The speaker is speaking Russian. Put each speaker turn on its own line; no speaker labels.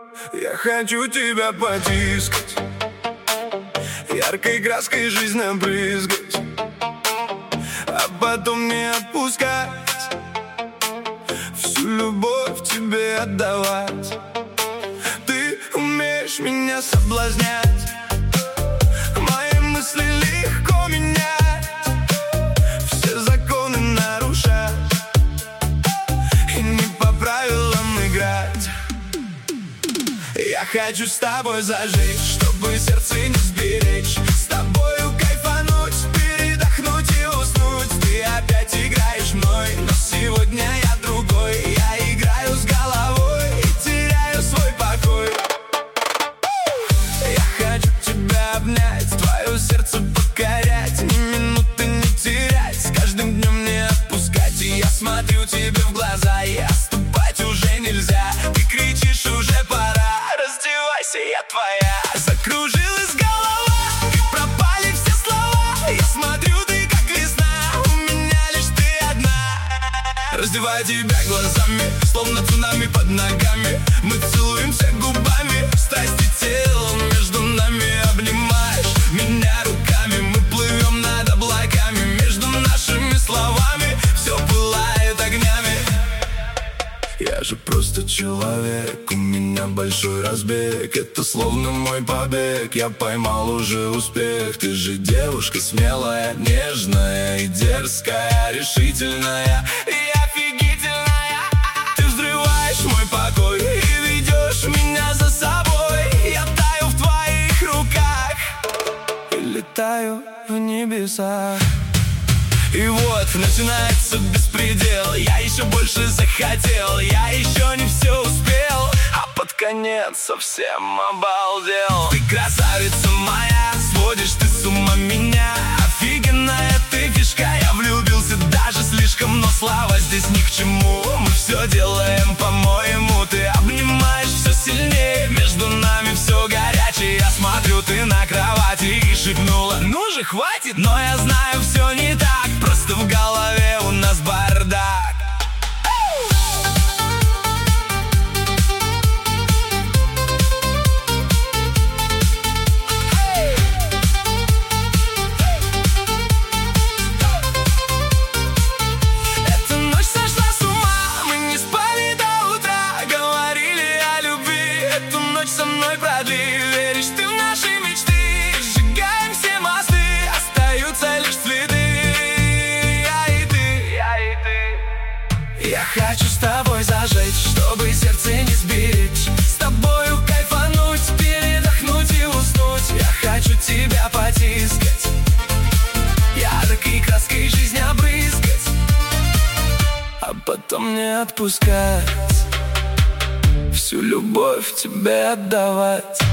Я хочу тебя потискать, яркой краской жизнь набрызгать, а потом не отпускать, всю любовь тебе отдавать. Ты умеешь меня соблазнять, мои мысли легко менять, все законы нарушать и не по правилам играть. Я хочу с тобой зажечь, чтобы сердце не сберечь, с тобою кайфануть, передохнуть и уснуть. Ты опять играешь мной, но сегодня я другой. Я играю с головой и теряю свой покой. Я хочу тебя обнять, твое сердце покорять, ни минуты не терять, с каждым днем не отпускать. И я смотрю тебе в глаза, и отступать уже нельзя. Ты кричишь, уже пора, я твоя. Закружилась голова, как пропали все слова. Я смотрю, ты как весна, у меня лишь ты одна. Раздеваю тебя глазами, словно цунами под ногами. Мы целуемся губами, страсти телом между нами. Обнимаешь меня руками, мы плывем над облаками. Между нашими словами все пылает огнями. Я же просто человек, у меня большой разбег. Это словно мой побег, я поймал уже успех. Ты же девушка смелая, нежная и дерзкая, решительная и офигительная. Ты взрываешь мой покой и ведешь меня за собой. Я таю в твоих руках и летаю в небесах. И вот начинается беспредел, я еще больше захотел, я еще не все успел, а под конец совсем обалдел. Ты красавица моя, сводишь ты с ума меня. Офигенная ты фишка, я влюбился даже слишком, но слава здесь ни к чему. Мы все делаем по-моему, ты обнимаешь все сильнее. Между нами все горячее, я смотрю, ты на кровати и шепнула: ну же хватит, но я знаю, все не так. Просто в голове у нас бардак. Эта ночь сошла с ума, мы не спали до утра, говорили о любви. Эту ночь со мной продли, веришь ты в наши мечты? Сжигаем все мосты, остаются лишь цветы. Я хочу с тобой зажечь, чтобы сердце не сберечь, с тобою кайфануть, передохнуть и уснуть. Я хочу тебя потискать, яркой краской жизнь обрызгать, а потом не отпускать, всю любовь тебе отдавать.